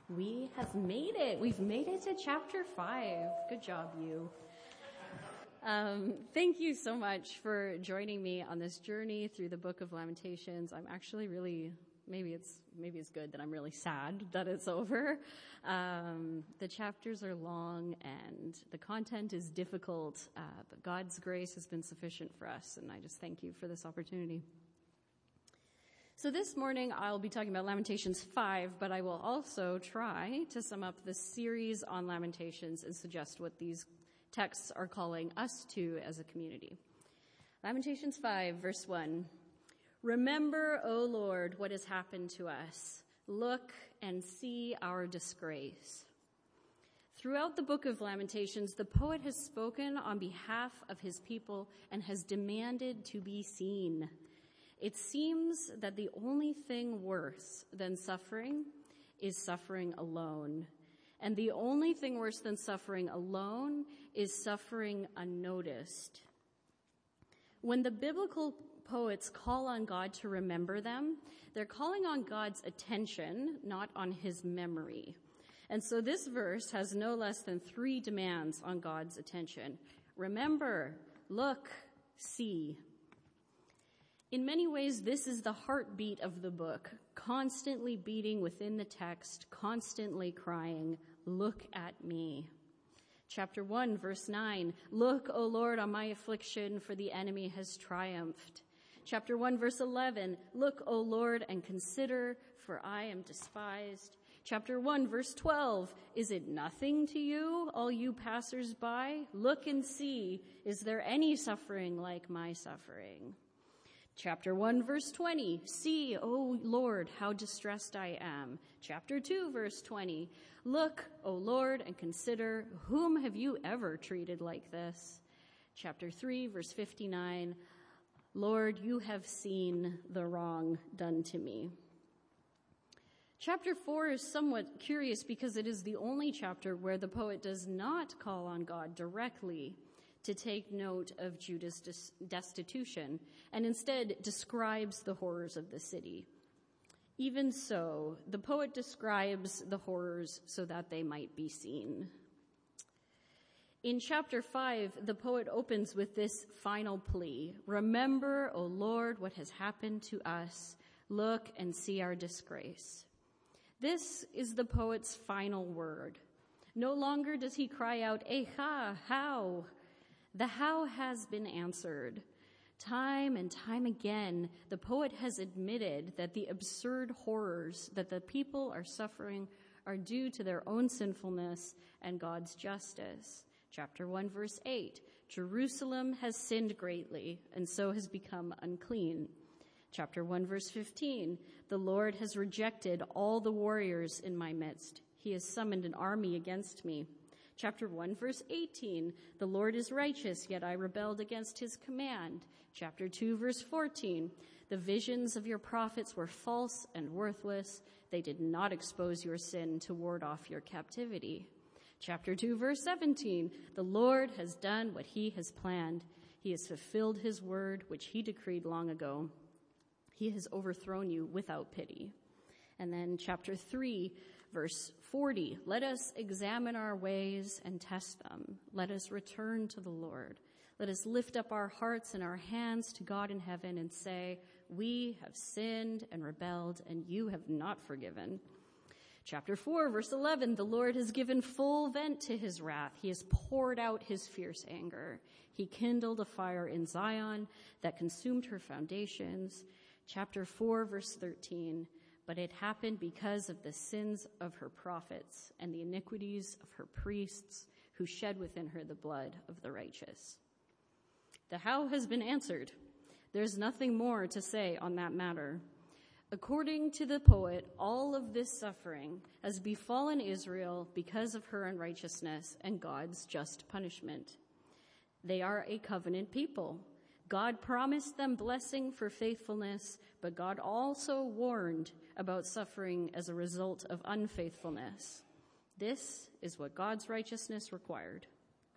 We have made it. We've made it to chapter 5. Good job, you. Thank you so much for joining me on this journey through the book of Lamentations. I'm actually maybe it's good that I'm really sad that it's over. The chapters are long and the content is difficult, but God's grace has been sufficient for us, and I just thank you for this opportunity. So this morning I'll be talking about Lamentations 5, but I will also try to sum up the series on Lamentations and suggest what these texts are calling us to as a community. Lamentations 5, verse 1. Remember, O Lord, what has happened to us. Look and see our disgrace. Throughout the book of Lamentations, the poet has spoken on behalf of his people and has demanded to be seen. It seems that the only thing worse than suffering is suffering alone. And the only thing worse than suffering alone is suffering unnoticed. When the biblical poets call on God to remember them, they're calling on God's attention, not on his memory. And so this verse has no less than 3 demands on God's attention. Remember, look, see. In many ways, this is the heartbeat of the book, constantly beating within the text, constantly crying, look at me. Chapter 1, verse 9, look, O Lord, on my affliction, for the enemy has triumphed. Chapter 1, verse 11, look, O Lord, and consider, for I am despised. Chapter 1, verse 12, is it nothing to you, all you passers-by? Look and see, is there any suffering like my suffering? Chapter 1, verse 20, see, O Lord, how distressed I am. Chapter 2, verse 20, look, O Lord, and consider, whom have you ever treated like this? Chapter 3, verse 59, Lord, you have seen the wrong done to me. Chapter 4 is somewhat curious because it is the only chapter where the poet does not call on God directly to take note of Judah's destitution, and instead describes the horrors of the city. Even so, the poet describes the horrors so that they might be seen. In chapter 5, the poet opens with this final plea. Remember, O Lord, what has happened to us. Look and see our disgrace. This is the poet's final word. No longer does he cry out, Echa, how? The how has been answered. Time and time again, the poet has admitted that the absurd horrors that the people are suffering are due to their own sinfulness and God's justice. Chapter 1, verse 8, Jerusalem has sinned greatly and so has become unclean. Chapter 1, verse 15, the Lord has rejected all the warriors in my midst. He has summoned an army against me. Chapter 1, verse 18, the Lord is righteous, yet I rebelled against his command. Chapter 2, verse 14, the visions of your prophets were false and worthless. They did not expose your sin to ward off your captivity. Chapter 2, verse 17, the Lord has done what he has planned. He has fulfilled his word, which he decreed long ago. He has overthrown you without pity. And then chapter 3, verse 40, let us examine our ways and test them. Let us return to the Lord. Let us lift up our hearts and our hands to God in heaven and say, we have sinned and rebelled, and you have not forgiven. Chapter 4, verse 11, the Lord has given full vent to his wrath. He has poured out his fierce anger. He kindled a fire in Zion that consumed her foundations. Chapter 4, verse 13, but it happened because of the sins of her prophets and the iniquities of her priests who shed within her the blood of the righteous. The how has been answered. There's nothing more to say on that matter. According to the poet, all of this suffering has befallen Israel because of her unrighteousness and God's just punishment. They are a covenant people. God promised them blessing for faithfulness, but God also warned about suffering as a result of unfaithfulness. This is what God's righteousness required.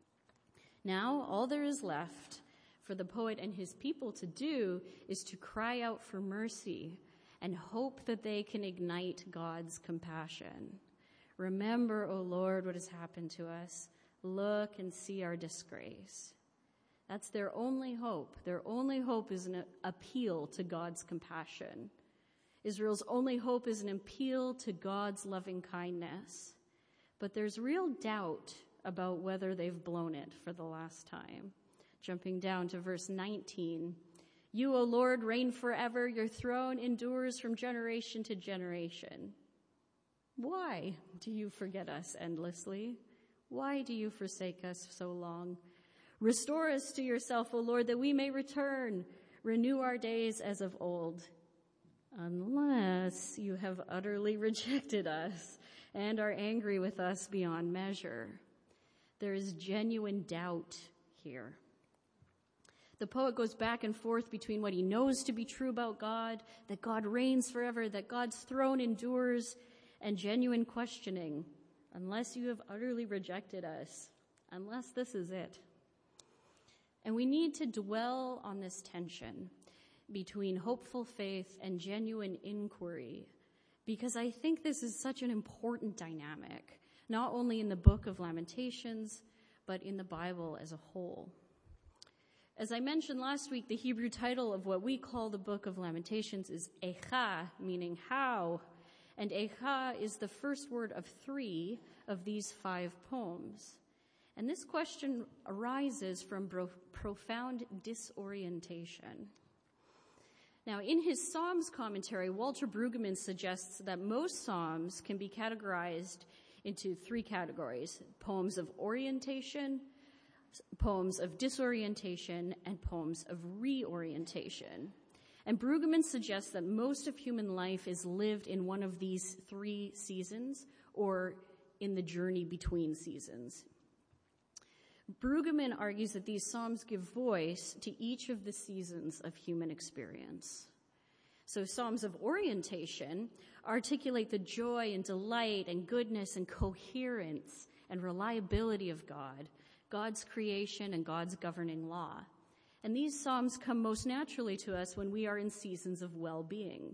Now, all there is left for the poet and his people to do is to cry out for mercy and hope that they can ignite God's compassion. Remember, O Lord, what has happened to us. Look and see our disgrace. That's their only hope. Their only hope is an appeal to God's compassion. Israel's only hope is an appeal to God's loving kindness. But there's real doubt about whether they've blown it for the last time. Jumping down to verse 19. You, O Lord, reign forever. Your throne endures from generation to generation. Why do you forget us endlessly? Why do you forsake us so long? Restore us to yourself, O Lord, that we may return. Renew our days as of old. Unless you have utterly rejected us and are angry with us beyond measure. There is genuine doubt here. The poet goes back and forth between what he knows to be true about God, that God reigns forever, that God's throne endures, and genuine questioning. Unless you have utterly rejected us, unless this is it. And we need to dwell on this tension between hopeful faith and genuine inquiry, because I think this is such an important dynamic, not only in the book of Lamentations, but in the Bible as a whole. As I mentioned last week, the Hebrew title of what we call the book of Lamentations is Echa, meaning how, and Echa is the first word of 3 of these 5 poems. And this question arises from profound disorientation. Now, in his Psalms commentary, Walter Brueggemann suggests that most Psalms can be categorized into 3 categories: poems of orientation, poems of disorientation, and poems of reorientation. And Brueggemann suggests that most of human life is lived in one of these 3 seasons, or in the journey between seasons. Brueggemann argues that these psalms give voice to each of the seasons of human experience. So psalms of orientation articulate the joy and delight and goodness and coherence and reliability of God, God's creation and God's governing law. And these psalms come most naturally to us when we are in seasons of well-being.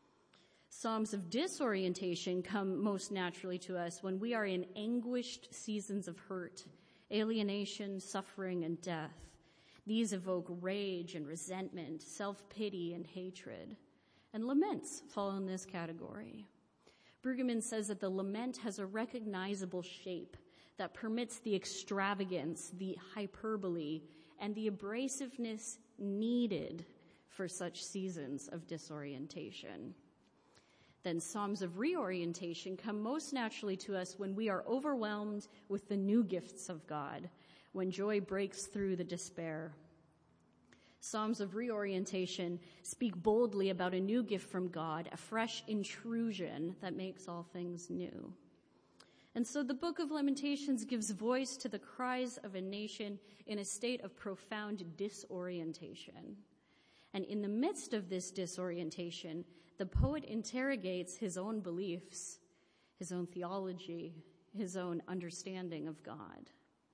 Psalms of disorientation come most naturally to us when we are in anguished seasons of hurt, alienation, suffering, and death. These evoke rage and resentment, self-pity and hatred. And laments fall in this category. Brueggemann says that the lament has a recognizable shape that permits the extravagance, the hyperbole, and the abrasiveness needed for such seasons of disorientation. Then psalms of reorientation come most naturally to us when we are overwhelmed with the new gifts of God, when joy breaks through the despair. Psalms of reorientation speak boldly about a new gift from God, a fresh intrusion that makes all things new. And so the book of Lamentations gives voice to the cries of a nation in a state of profound disorientation. And in the midst of this disorientation, the poet interrogates his own beliefs, his own theology, his own understanding of God.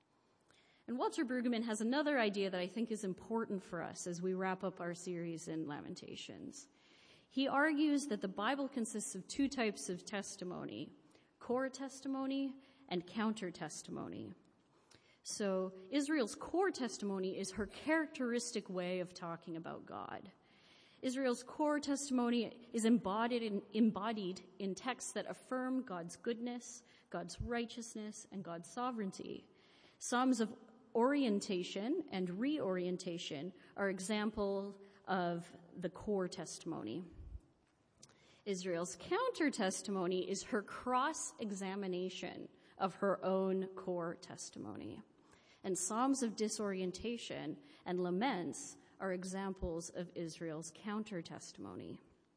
And Walter Brueggemann has another idea that I think is important for us as we wrap up our series in Lamentations. He argues that the Bible consists of 2 types of testimony: core testimony and counter testimony. So Israel's core testimony is her characteristic way of talking about God. Israel's core testimony is embodied in texts that affirm God's goodness, God's righteousness, and God's sovereignty. Psalms of orientation and reorientation are examples of the core testimony. Israel's counter-testimony is her cross-examination of her own core testimony. And psalms of disorientation and laments are examples of Israel's counter-testimony.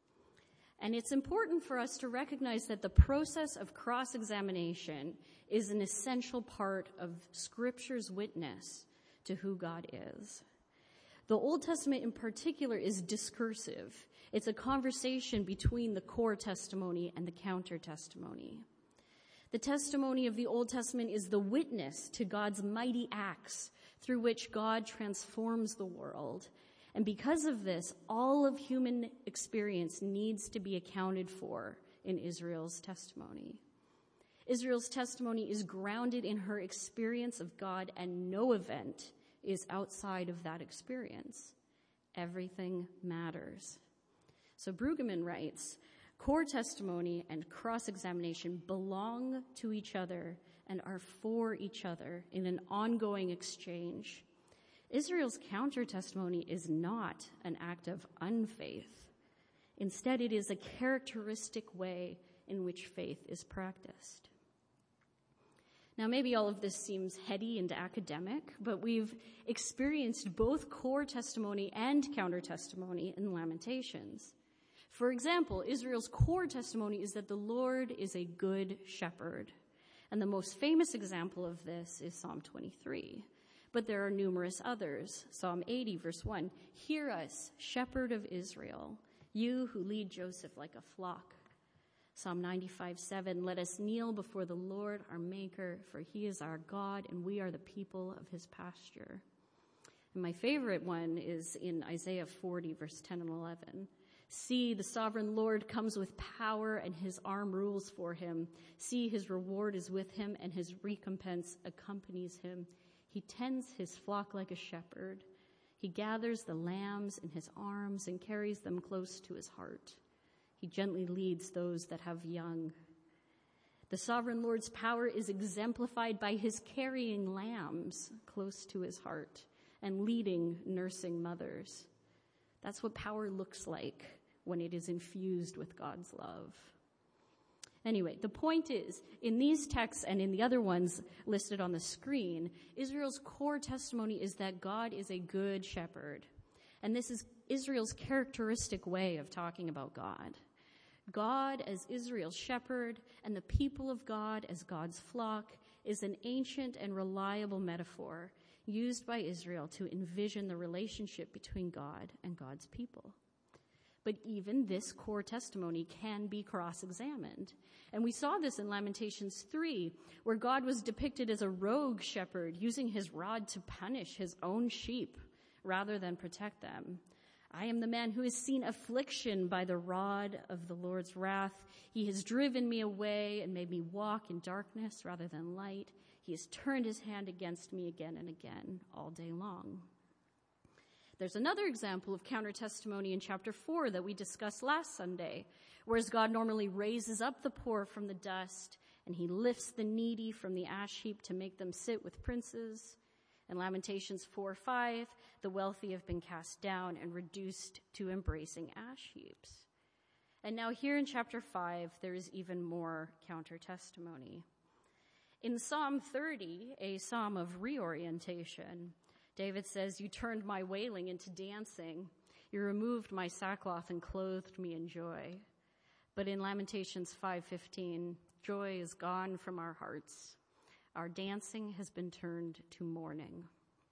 And it's important for us to recognize that the process of cross-examination is an essential part of Scripture's witness to who God is. The Old Testament in particular is discursive. It's a conversation between the core testimony and the counter-testimony. The testimony of the Old Testament is the witness to God's mighty acts through which God transforms the world. And because of this, all of human experience needs to be accounted for in Israel's testimony. Israel's testimony is grounded in her experience of God, and no event is outside of that experience. Everything matters. So Brueggemann writes, core testimony and cross-examination belong to each other and are for each other in an ongoing exchange. Israel's counter-testimony is not an act of unfaith. Instead, it is a characteristic way in which faith is practiced. Now, maybe all of this seems heady and academic, but we've experienced both core testimony and counter-testimony in Lamentations. For example, Israel's core testimony is that the Lord is a good shepherd. And the most famous example of this is Psalm 23. But there are numerous others. Psalm 80, verse 1, "Hear us, shepherd of Israel, you who lead Joseph like a flock." Psalm 95:7, "Let us kneel before the Lord our Maker, for he is our God, and we are the people of his pasture." And my favorite one is in Isaiah 40, verse 10 and 11. "See, the sovereign Lord comes with power, and his arm rules for him. See, his reward is with him, and his recompense accompanies him. He tends his flock like a shepherd. He gathers the lambs in his arms and carries them close to his heart. He gently leads those that have young." The sovereign Lord's power is exemplified by his carrying lambs close to his heart and leading nursing mothers. That's what power looks like when it is infused with God's love. Anyway, the point is, in these texts and in the other ones listed on the screen, Israel's core testimony is that God is a good shepherd. And this is Israel's characteristic way of talking about God. God as Israel's shepherd and the people of God as God's flock is an ancient and reliable metaphor used by Israel to envision the relationship between God and God's people. But even this core testimony can be cross-examined. And we saw this in Lamentations 3, where God was depicted as a rogue shepherd using his rod to punish his own sheep rather than protect them. "I am the man who has seen affliction by the rod of the Lord's wrath. He has driven me away and made me walk in darkness rather than light. He has turned his hand against me again and again all day long." There's another example of counter-testimony in chapter 4 that we discussed last Sunday, whereas God normally raises up the poor from the dust and he lifts the needy from the ash heap to make them sit with princes. In Lamentations 4:5, the wealthy have been cast down and reduced to embracing ash heaps. And now here in chapter 5, there is even more counter-testimony. In Psalm 30, a psalm of reorientation, David says, "You turned my wailing into dancing. You removed my sackcloth and clothed me in joy." But in Lamentations 5:15, joy is gone from our hearts. Our dancing has been turned to mourning.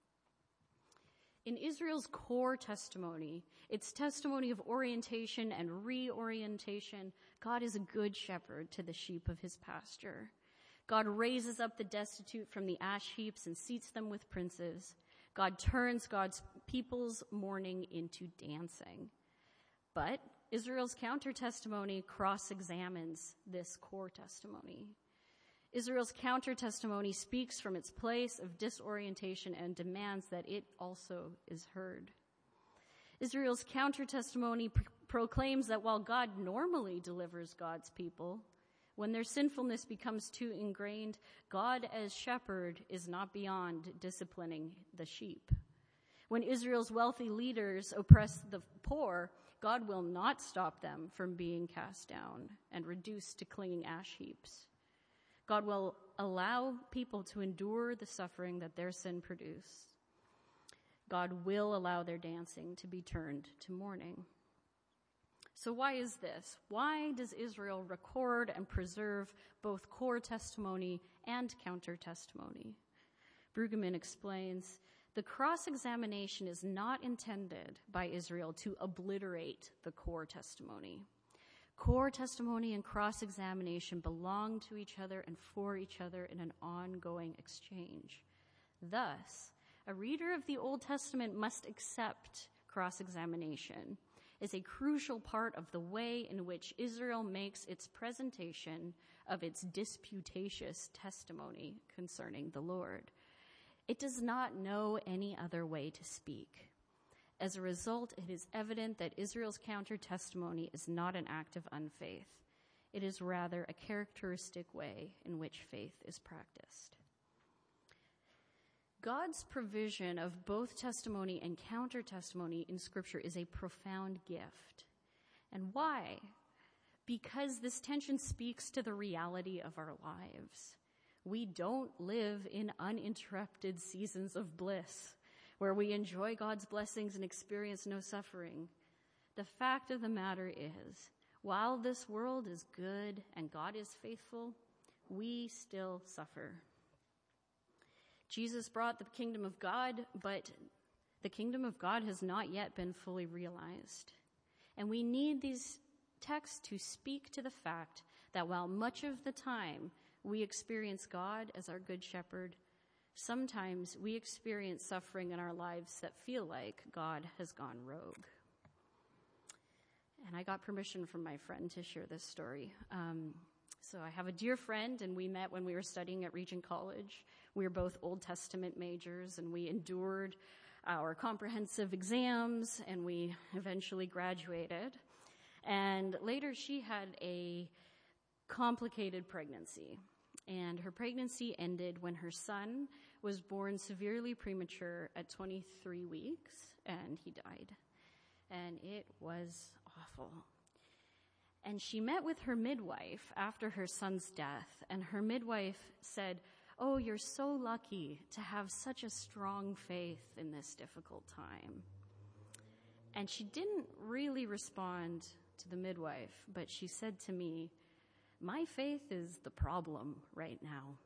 In Israel's core testimony, its testimony of orientation and reorientation, God is a good shepherd to the sheep of his pasture. God raises up the destitute from the ash heaps and seats them with princes. God turns God's people's mourning into dancing. But Israel's counter-testimony cross-examines this core testimony. Israel's counter-testimony speaks from its place of disorientation and demands that it also is heard. Israel's counter-testimony proclaims that while God normally delivers God's people, when their sinfulness becomes too ingrained, God as shepherd is not beyond disciplining the sheep. When Israel's wealthy leaders oppress the poor, God will not stop them from being cast down and reduced to clinging ash heaps. God will allow people to endure the suffering that their sin produced. God will allow their dancing to be turned to mourning. So why is this? Why does Israel record and preserve both core testimony and counter-testimony? Brueggemann explains, the cross-examination is not intended by Israel to obliterate the core testimony. Core testimony and cross-examination belong to each other and for each other in an ongoing exchange. Thus, a reader of the Old Testament must accept cross-examination. is a crucial part of the way in which Israel makes its presentation of its disputatious testimony concerning the Lord. It does not know any other way to speak. As a result, it is evident that Israel's counter-testimony is not an act of unfaith. It is rather a characteristic way in which faith is practiced. God's provision of both testimony and counter-testimony in Scripture is a profound gift. And why? Because this tension speaks to the reality of our lives. We don't live in uninterrupted seasons of bliss, where we enjoy God's blessings and experience no suffering. The fact of the matter is, while this world is good and God is faithful, we still suffer. Jesus brought the kingdom of God, but the kingdom of God has not yet been fully realized. And we need these texts to speak to the fact that while much of the time we experience God as our good shepherd, sometimes we experience suffering in our lives that feel like God has gone rogue. And I got permission from my friend to share this story. So I have a dear friend, and we met when we were studying at Regent College. We were both Old Testament majors, and we endured our comprehensive exams, and we eventually graduated. And later she had a complicated pregnancy, and her pregnancy ended when her son was born severely premature at 23 weeks, and he died. And it was awful. And she met with her midwife after her son's death, and her midwife said, "Oh, you're so lucky to have such a strong faith in this difficult time." And she didn't really respond to the midwife, but she said to me, "My faith is the problem right now."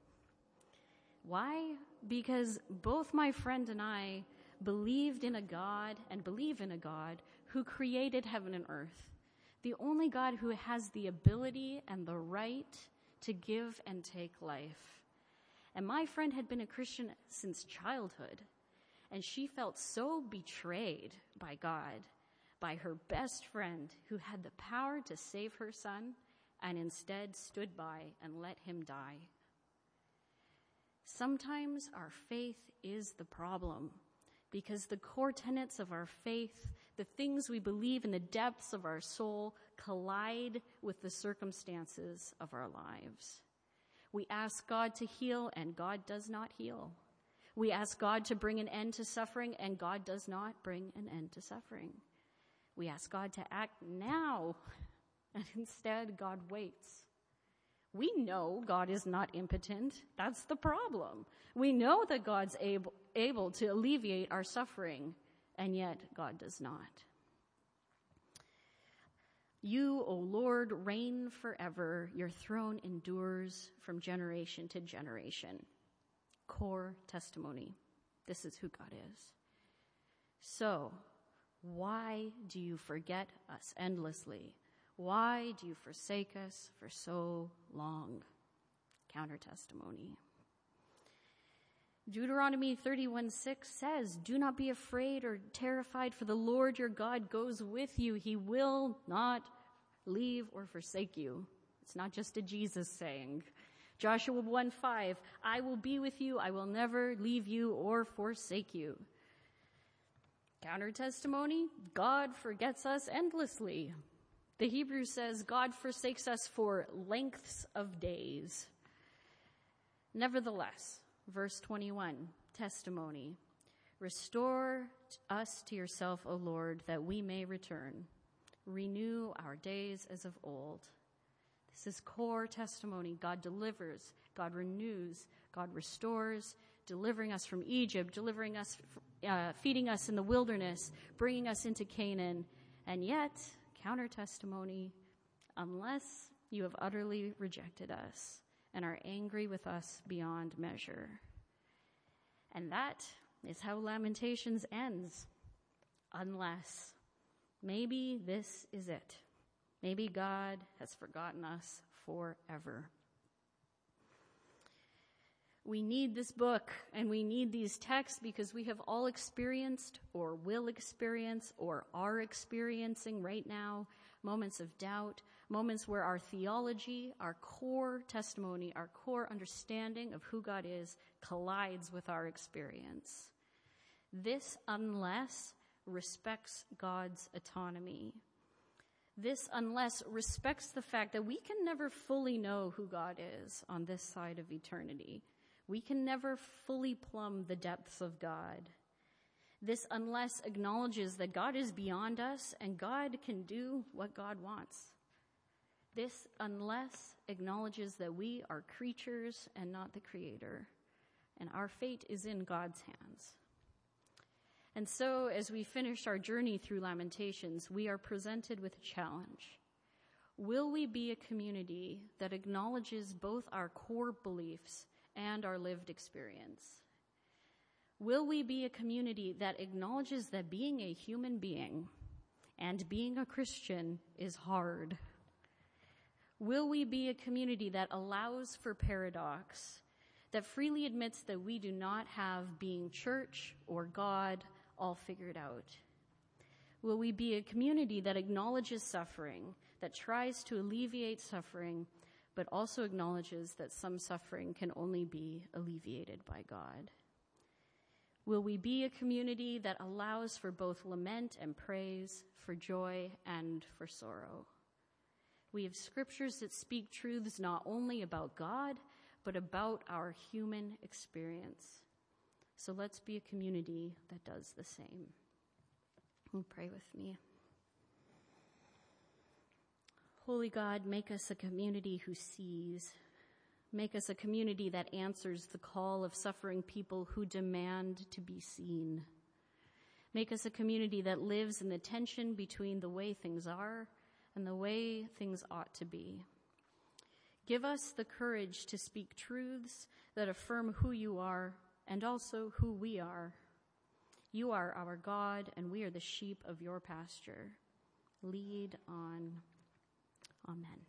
Why? Because both my friend and I believed in a God and believe in a God who created heaven and earth, the only God who has the ability and the right to give and take life. And my friend had been a Christian since childhood, and she felt so betrayed by God, by her best friend who had the power to save her son and instead stood by and let him die. Sometimes our faith is the problem, because the core tenets of our faith, the things we believe in the depths of our soul, collide with the circumstances of our lives. We ask God to heal, and God does not heal. We ask God to bring an end to suffering, and God does not bring an end to suffering. We ask God to act now, and instead God waits. We know God is not impotent. That's the problem. We know that God's able to alleviate our suffering, and yet God does not. You, O Lord, reign forever. Your throne endures from generation to generation. Core testimony. This is who God is. So, why do you forget us endlessly? Why do you forsake us for so long? Counter-testimony. Deuteronomy 31:6 says, "Do not be afraid or terrified, for the Lord your God goes with you. He will not leave or forsake you." It's not just a Jesus saying. Joshua 1:5, "I will be with you. I will never leave you or forsake you." Counter-testimony, God forgets us endlessly. The Hebrew says God forsakes us for lengths of days. Nevertheless, verse 21, testimony, "Restore us to yourself, O Lord, that we may return. Renew our days as of old." This is core testimony. God delivers, God renews, God restores, delivering us from Egypt, delivering us, feeding us in the wilderness, bringing us into Canaan. And yet, counter-testimony, unless you have utterly rejected us and are angry with us beyond measure. And that is how Lamentations ends. Unless. Maybe this is it. Maybe God has forgotten us forever. We need this book and we need these texts because we have all experienced or will experience or are experiencing right now moments of doubt, moments where our theology, our core testimony, our core understanding of who God is collides with our experience. This, unless, respects God's autonomy. This, unless, respects the fact that we can never fully know who God is on this side of eternity. We can never fully plumb the depths of God. This, unless, acknowledges that God is beyond us and God can do what God wants. This, unless, acknowledges that we are creatures and not the Creator, and our fate is in God's hands. And so, as we finish our journey through Lamentations, we are presented with a challenge. Will we be a community that acknowledges both our core beliefs and our lived experience? Will we be a community that acknowledges that being a human being and being a Christian is hard? Will we be a community that allows for paradox, that freely admits that we do not have being church or God all figured out? Will we be a community that acknowledges suffering, that tries to alleviate suffering, but also acknowledges that some suffering can only be alleviated by God? Will we be a community that allows for both lament and praise, for joy and for sorrow? We have scriptures that speak truths not only about God, but about our human experience. So let's be a community that does the same. Pray with me. Holy God, make us a community who sees. Make us a community that answers the call of suffering people who demand to be seen. Make us a community that lives in the tension between the way things are and the way things ought to be. Give us the courage to speak truths that affirm who you are and also who we are. You are our God, and we are the sheep of your pasture. Lead on. Amen.